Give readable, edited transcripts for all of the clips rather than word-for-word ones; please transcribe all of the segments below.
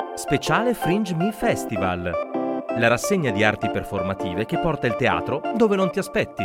Speciale Fringe Me Festival, la rassegna di arti performative che porta il teatro dove non ti aspetti.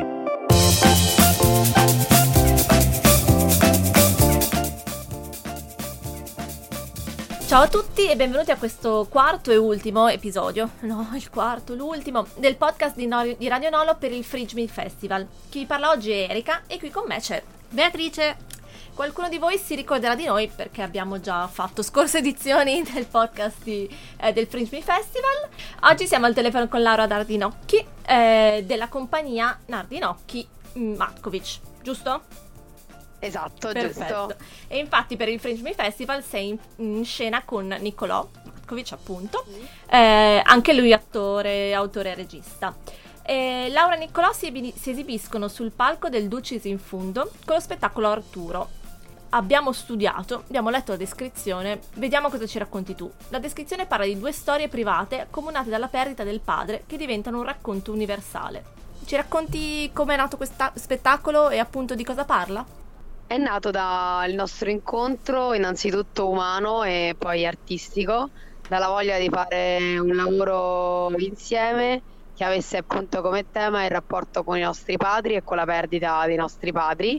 Ciao a tutti e benvenuti a questo quarto e ultimo episodio, l'ultimo, del podcast di Radio Nolo per il Fringe Me Festival. Chi vi parla oggi è Erika e qui con me c'è Beatrice. Qualcuno di voi si ricorderà di noi perché abbiamo già fatto scorse edizioni del podcast del Fringe Me Festival. Oggi siamo al telefono con Laura Nardinocchi della compagnia Nardinocchi Matkovic, giusto? Esatto, perfetto. Giusto. E infatti per il Fringe Me Festival sei in scena con Niccolò Matkovic, appunto, anche lui attore, autore e regista. Laura e Niccolò si esibiscono sul palco del Dulcis in Fundo con lo spettacolo Arturo. Abbiamo studiato, abbiamo letto la descrizione, vediamo cosa ci racconti tu. La descrizione parla di due storie private accomunate dalla perdita del padre che diventano un racconto universale. Ci racconti come è nato questo spettacolo e appunto di cosa parla? È nato dal nostro incontro innanzitutto umano e poi artistico, dalla voglia di fare un lavoro insieme che avesse appunto come tema il rapporto con i nostri padri e con la perdita dei nostri padri,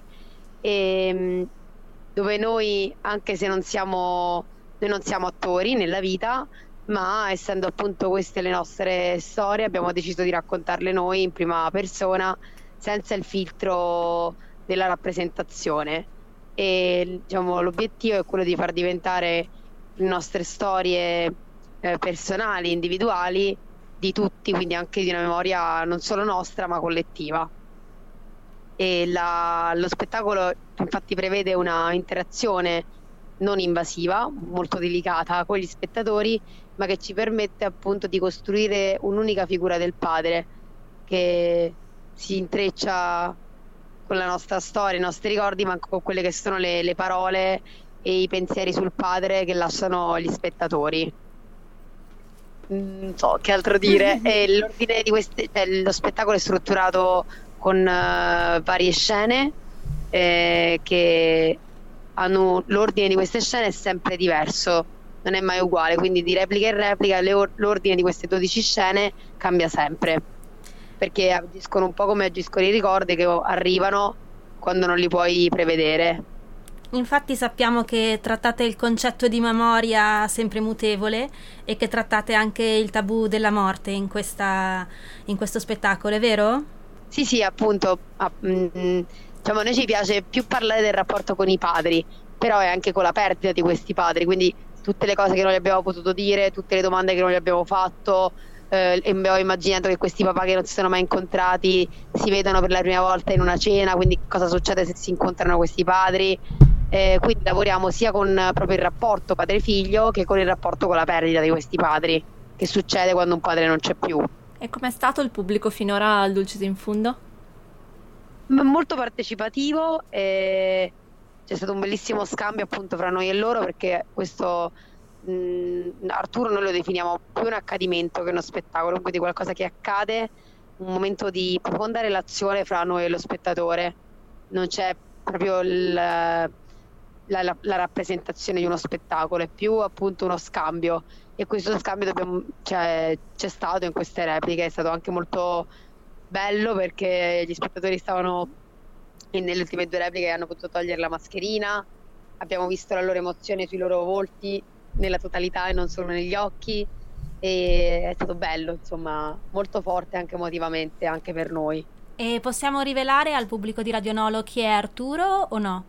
e dove noi, anche se non siamo attori nella vita, ma essendo appunto queste le nostre storie, abbiamo deciso di raccontarle noi in prima persona, senza il filtro della rappresentazione. E diciamo l'obiettivo è quello di far diventare le nostre storie personali, individuali, di tutti, quindi anche di una memoria non solo nostra ma collettiva. E lo spettacolo infatti prevede una interazione non invasiva, molto delicata con gli spettatori, ma che ci permette appunto di costruire un'unica figura del padre che si intreccia con la nostra storia, i nostri ricordi, ma anche con quelle che sono le parole e i pensieri sul padre che lasciano gli spettatori. Non so che altro dire. L'ordine di lo spettacolo è strutturato con varie scene che hanno l'ordine di queste scene è sempre diverso, non è mai uguale, quindi di replica in replica l'ordine di queste 12 scene cambia sempre, perché agiscono un po' come agiscono i ricordi che arrivano quando non li puoi prevedere. Infatti sappiamo che trattate il concetto di memoria sempre mutevole e che trattate anche il tabù della morte in questo spettacolo, è vero? Sì, appunto, diciamo, a noi ci piace più parlare del rapporto con i padri, però è anche con la perdita di questi padri, quindi tutte le cose che non gli abbiamo potuto dire, tutte le domande che non gli abbiamo fatto, e abbiamo immaginato che questi papà che non si sono mai incontrati si vedono per la prima volta in una cena, quindi cosa succede se si incontrano questi padri. Quindi lavoriamo sia con proprio il rapporto padre-figlio che con il rapporto con la perdita di questi padri, che succede quando un padre non c'è più. E com'è stato il pubblico finora al Dulcis in Fundo? Molto partecipativo, c'è stato un bellissimo scambio appunto fra noi e loro, perché questo Arturo noi lo definiamo più un accadimento che uno spettacolo, quindi qualcosa che accade, un momento di profonda relazione fra noi e lo spettatore. Non c'è proprio la rappresentazione di uno spettacolo, è più appunto uno scambio, e questo scambio c'è stato in queste repliche. È stato anche molto bello perché gli spettatori stavano nelle ultime 2 repliche, hanno potuto togliere la mascherina, abbiamo visto la loro emozione sui loro volti nella totalità e non solo negli occhi, e è stato bello, insomma, molto forte anche emotivamente, anche per noi. E possiamo rivelare al pubblico di Radio Nolo chi è Arturo o no?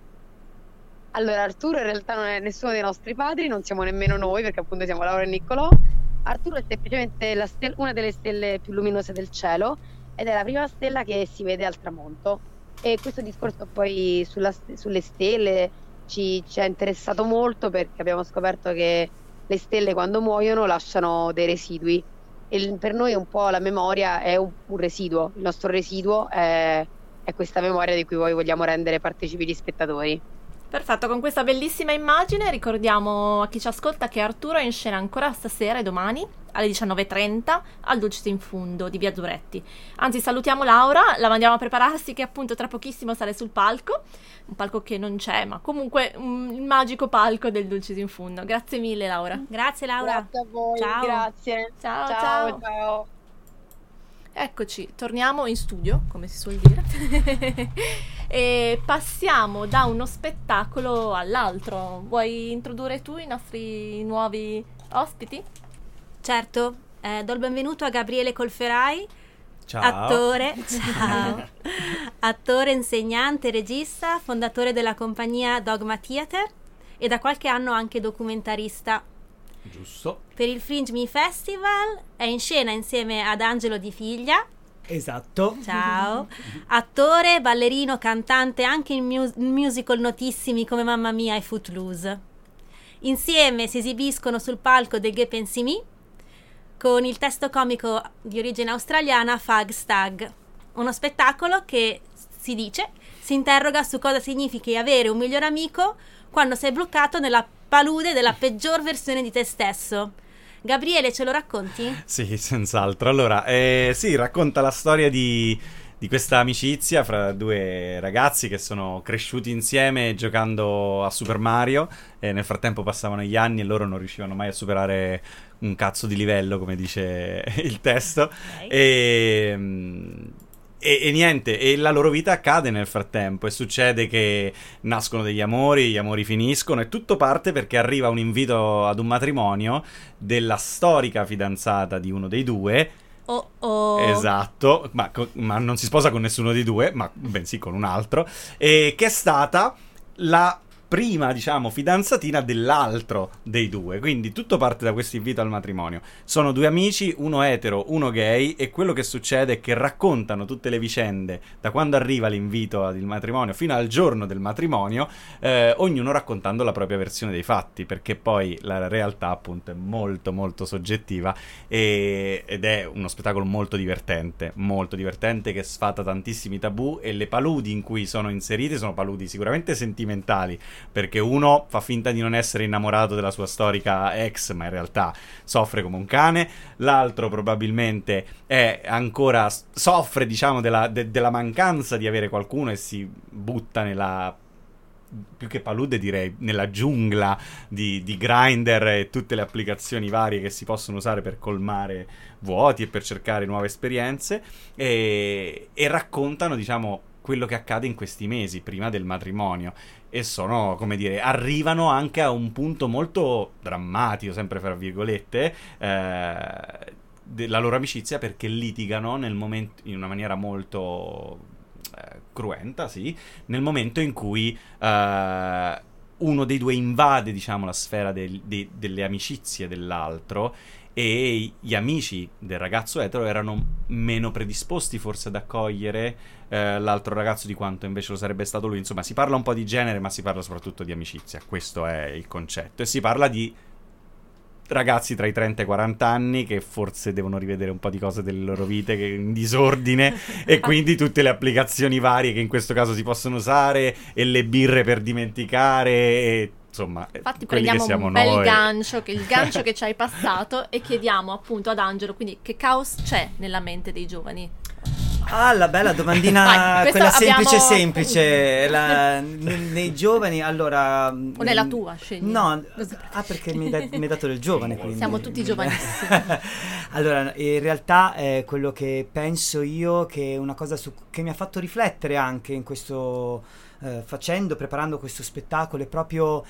Allora, Arturo in realtà non è nessuno dei nostri padri, non siamo nemmeno noi, perché appunto siamo Laura e Niccolò. Arturo è semplicemente una delle stelle più luminose del cielo, ed è la prima stella che si vede al tramonto. E questo discorso poi sulle stelle ci ha interessato molto, perché abbiamo scoperto che le stelle quando muoiono lasciano dei residui, e per noi un po' la memoria è un residuo. Il nostro residuo è questa memoria di cui poi vogliamo rendere partecipi gli spettatori. Perfetto, con questa bellissima immagine ricordiamo a chi ci ascolta che Arturo è in scena ancora stasera e domani alle 19:30 al Dulcis in Fundo di Via Duretti. Anzi, salutiamo Laura, la mandiamo a prepararsi che appunto tra pochissimo sale sul palco, un palco che non c'è, ma comunque il magico palco del Dulcis in Fundo. Grazie mille Laura. Grazie Laura. Grazie a voi, Ciao. grazie. Ciao, Ciao. ciao. Eccoci, torniamo in studio, come si suol dire, e passiamo da uno spettacolo all'altro. Vuoi introdurre tu i nostri nuovi ospiti? Certo, do il benvenuto a Gabriele Colferai, Ciao. attore, insegnante, regista, fondatore della compagnia Dogma Theater e da qualche anno anche documentarista. Giusto. Per il Fringe Me Festival è in scena insieme ad Angelo Di Figlia. Esatto. Ciao. Attore, ballerino, cantante anche in musical notissimi come Mamma Mia e Footloose. Insieme si esibiscono sul palco del Gay Pensi Me con il testo comico di origine australiana Fag Stag, uno spettacolo che si interroga su cosa significhi avere un migliore amico quando sei bloccato nella palude della peggior versione di te stesso. Gabriele, ce lo racconti? Sì, senz'altro. Allora, sì, racconta la storia di questa amicizia fra due ragazzi che sono cresciuti insieme giocando a Super Mario e nel frattempo passavano gli anni e loro non riuscivano mai a superare un cazzo di livello, come dice il testo. Okay. E niente, e la loro vita accade nel frattempo e succede che nascono degli amori, gli amori finiscono e tutto parte perché arriva un invito ad un matrimonio della storica fidanzata di uno dei due. Esatto, ma non si sposa con nessuno dei due, ma bensì con un altro, e che è stata la prima, diciamo, fidanzatina dell'altro dei due. Quindi tutto parte da questo invito al matrimonio. Sono due amici, uno etero, uno gay, e quello che succede è che raccontano tutte le vicende da quando arriva l'invito al matrimonio fino al giorno del matrimonio, ognuno raccontando la propria versione dei fatti, perché poi la realtà appunto è molto molto soggettiva ed è uno spettacolo molto divertente che sfata tantissimi tabù, e le paludi in cui sono inserite sono paludi sicuramente sentimentali, perché uno fa finta di non essere innamorato della sua storica ex, ma in realtà soffre come un cane. L'altro probabilmente soffre, diciamo, della mancanza di avere qualcuno e si butta nella, più che palude direi, nella giungla di Grindr e tutte le applicazioni varie che si possono usare per colmare vuoti e per cercare nuove esperienze, e raccontano, diciamo, quello che accade in questi mesi prima del matrimonio, e sono, come dire, arrivano anche a un punto molto drammatico, sempre fra virgolette, della loro amicizia, perché litigano nel momento, in una maniera molto cruenta, sì, nel momento in cui uno dei due invade, diciamo, la sfera delle amicizie dell'altro, e gli amici del ragazzo etero erano meno predisposti forse ad accogliere l'altro ragazzo di quanto invece lo sarebbe stato lui. Insomma, si parla un po' di genere, ma si parla soprattutto di amicizia, questo è il concetto, e si parla di ragazzi tra i 30 e i 40 anni che forse devono rivedere un po' di cose delle loro vite che in disordine e quindi tutte le applicazioni varie che in questo caso si possono usare, e le birre per dimenticare, e insomma, infatti quelli prendiamo che siamo un bel noi. gancio, il gancio che ci hai passato, e chiediamo appunto ad Angelo, quindi, che caos c'è nella mente dei giovani? Ah, la bella domandina, Vai, quella abbiamo... semplice, nei giovani, allora... O nella tua, scegli. No, perché mi hai dato del giovane, quindi. Siamo tutti giovanissimi. Allora, in realtà quello che penso io, che è una cosa che mi ha fatto riflettere anche in questo, preparando questo spettacolo, è proprio...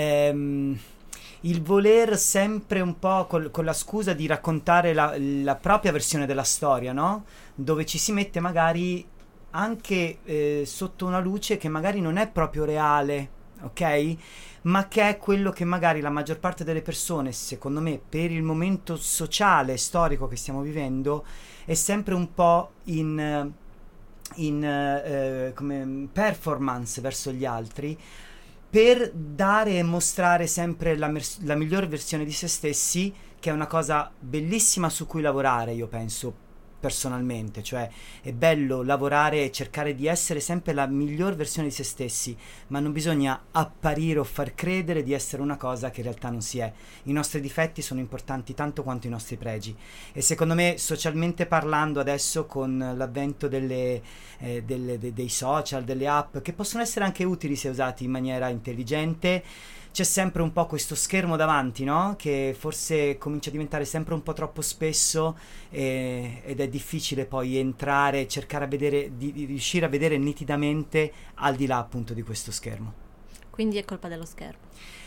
il voler sempre un po' con la scusa di raccontare la propria versione della storia, no? Dove ci si mette magari anche sotto una luce che magari non è proprio reale, ok? Ma che è quello che magari la maggior parte delle persone, secondo me, per il momento sociale e storico che stiamo vivendo, è sempre un po' in come performance verso gli altri, per dare e mostrare sempre la migliore versione di se stessi, che è una cosa bellissima su cui lavorare, io penso, personalmente, cioè è bello lavorare e cercare di essere sempre la miglior versione di se stessi, ma non bisogna apparire o far credere di essere una cosa che in realtà non si è. I nostri difetti sono importanti tanto quanto i nostri pregi, e secondo me, socialmente parlando, adesso con l'avvento dei social, delle app, che possono essere anche utili se usati in maniera intelligente, c'è sempre un po' questo schermo davanti, no? Che forse comincia a diventare sempre un po' troppo spesso, ed è difficile poi entrare e cercare di riuscire a vedere nitidamente al di là appunto di questo schermo. Quindi è colpa dello schermo.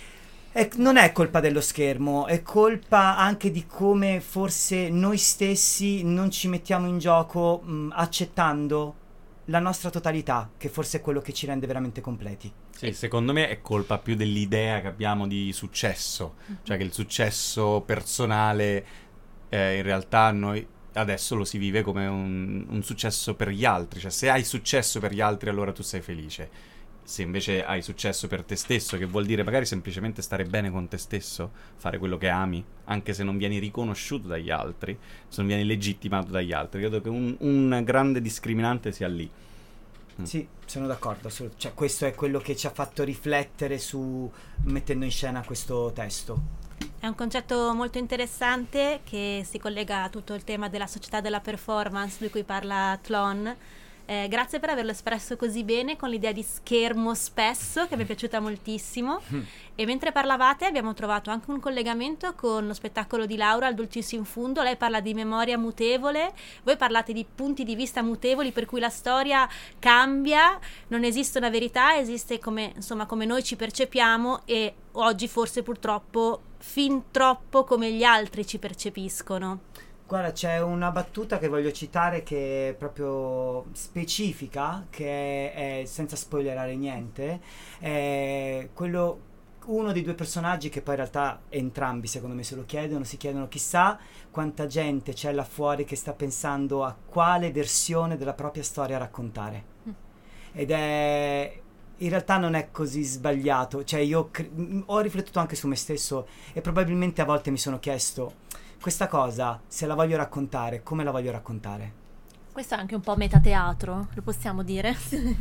Non è colpa dello schermo, è colpa anche di come forse noi stessi non ci mettiamo in gioco, accettando la nostra totalità, che forse è quello che ci rende veramente completi. Sì, secondo me è colpa più dell'idea che abbiamo di successo, cioè che il successo personale in realtà noi adesso lo si vive come un successo per gli altri, cioè se hai successo per gli altri allora tu sei felice, se invece hai successo per te stesso, che vuol dire magari semplicemente stare bene con te stesso, fare quello che ami, anche se non vieni riconosciuto dagli altri, se non vieni legittimato dagli altri, credo che un grande discriminante sia lì. Sì, sono d'accordo, cioè questo è quello che ci ha fatto riflettere mettendo in scena questo testo. È un concetto molto interessante che si collega a tutto il tema della società della performance di cui parla Tlon. Grazie per averlo espresso così bene, con l'idea di schermo spesso, che mi è piaciuta moltissimo. E mentre parlavate abbiamo trovato anche un collegamento con lo spettacolo di Laura, Al dolcissimo fondo. Lei parla di memoria mutevole, voi parlate di punti di vista mutevoli, per cui la storia cambia, non esiste una verità, esiste come noi ci percepiamo, e oggi forse purtroppo fin troppo come gli altri ci percepiscono. Guarda, c'è una battuta che voglio citare che è proprio specifica, che è senza spoilerare niente, è uno dei due personaggi che poi in realtà entrambi secondo me se lo chiedono, si chiedono chissà quanta gente c'è là fuori che sta pensando a quale versione della propria storia raccontare. Ed è... in realtà non è così sbagliato, cioè io ho riflettuto anche su me stesso e probabilmente a volte mi sono chiesto: questa cosa, se la voglio raccontare, come la voglio raccontare? Questo è anche un po' metateatro, lo possiamo dire?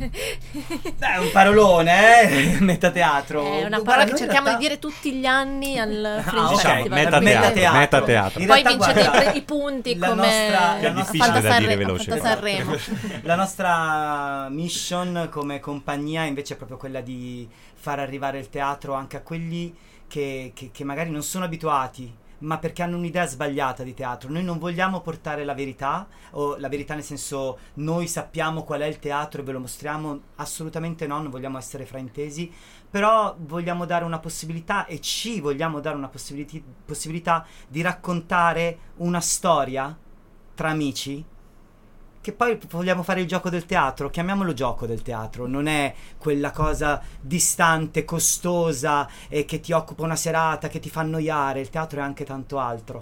È un parolone, metateatro. È una parola che cerchiamo di dire tutti gli anni al Fringe Festival. Metateatro. Poi vincete i punti come è difficile da dire veloce. Sanremo. La nostra mission come compagnia invece è proprio quella di far arrivare il teatro anche a quelli che magari non sono abituati, ma perché hanno un'idea sbagliata di teatro. Noi non vogliamo portare la verità, o la verità nel senso noi sappiamo qual è il teatro e ve lo mostriamo, assolutamente no, non vogliamo essere fraintesi, però vogliamo dare una possibilità, e ci vogliamo dare una possibilità di raccontare una storia tra amici, che poi vogliamo fare il gioco del teatro, chiamiamolo gioco del teatro, non è quella cosa distante, costosa e che ti occupa una serata, che ti fa annoiare. Il teatro è anche tanto altro.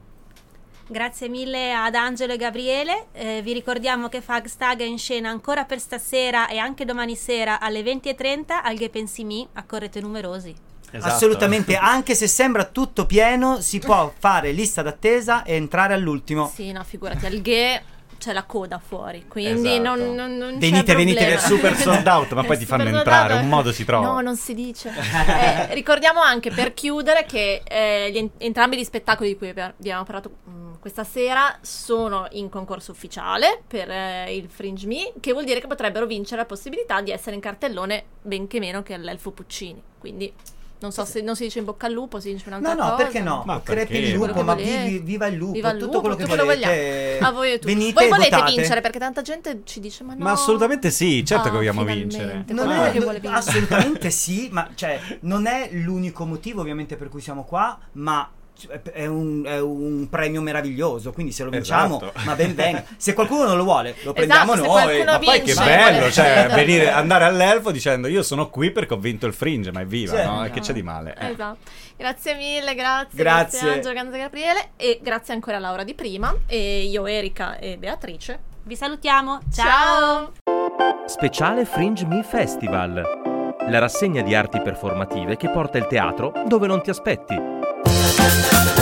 Grazie mille ad Angelo e Gabriele, vi ricordiamo che Fagstag è in scena ancora per stasera e anche domani sera alle 20:30 al Ghe Pensimì, accorrete numerosi. Esatto. Assolutamente, anche se sembra tutto pieno si può fare lista d'attesa e entrare all'ultimo. Sì, no, figurati, al Ghe c'è la coda fuori, quindi esatto. non venite è super sold out, ma poi ti fanno entrare, un modo si trova. No, non si dice. Ricordiamo anche, per chiudere, che entrambi gli spettacoli di cui vi abbiamo parlato questa sera sono in concorso ufficiale per il Fringe Me, che vuol dire che potrebbero vincere la possibilità di essere in cartellone, benché meno che l'Elfo Puccini, quindi non so se non si dice in bocca al lupo, si dice un'altra cosa. No, perché no? Ma crepi il lupo, ma viva il lupo, viva il tutto lupo, quello che tutto volete. A voi e tu. Venite voi e volete votate. vincere, perché tanta gente ci dice ma no. Ma assolutamente sì, certo che vogliamo finalmente. vincere. Non Quello è, che vuole vincere. assolutamente sì, ma cioè non è l'unico motivo ovviamente per cui siamo qua, ma è un premio meraviglioso, quindi se lo vinciamo, Esatto. ma ben venga. Se qualcuno non lo vuole, lo prendiamo se noi. qualcuno Ma poi che vince, bello, vuole cioè credere. andare all'Elfo dicendo io sono qui perché ho vinto il Fringe, ma evviva, Sì. no? E che c'è di male? Esatto. Grazie mille, grazie Grazie. Angelo, grazie Gabriele, e grazie ancora a Laura di prima, e io, Erika e Beatrice. Vi salutiamo, Ciao! Speciale Fringe Me Festival, la rassegna di arti performative che porta il teatro dove non ti aspetti.